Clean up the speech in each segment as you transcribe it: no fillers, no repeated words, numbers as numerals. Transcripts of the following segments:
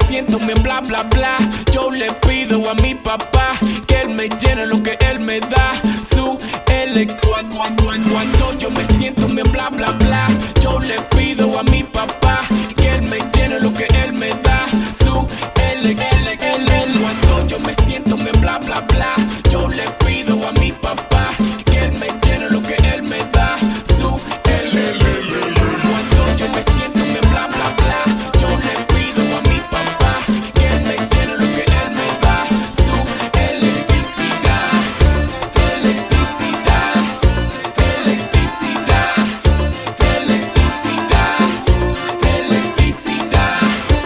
siento bien bla bla bla. Yo le pido a mi papá que él me llene lo que él me da. Su cuando yo me siento bien bla bla bla. Yo le pido a mi papá que él me llene lo que él me da. Su cuando yo me siento bien bla bla bla. Yo le pido a mi papá que él me llene lo que él me da. Su cuando yo me siento bien bla bla bla. Yo le pido a mi papá que él me llene lo que él me da. Su electricidad, electricidad, electricidad, electricidad, electricidad,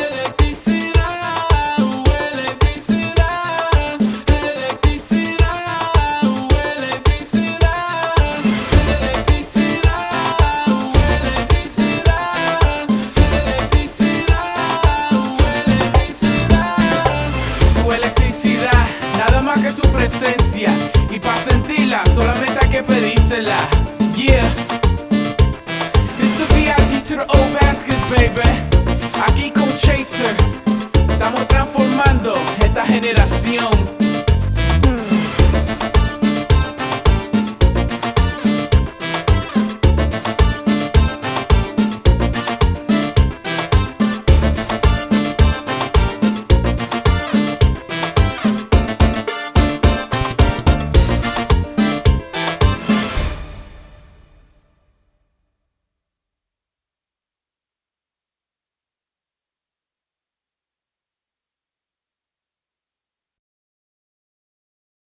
su electricidad, nada más que su presencia. Y para sentirla, solamente hay que pedírsela. Yeah. It's the VIT to the old baskets, baby. Aquí con Chaser.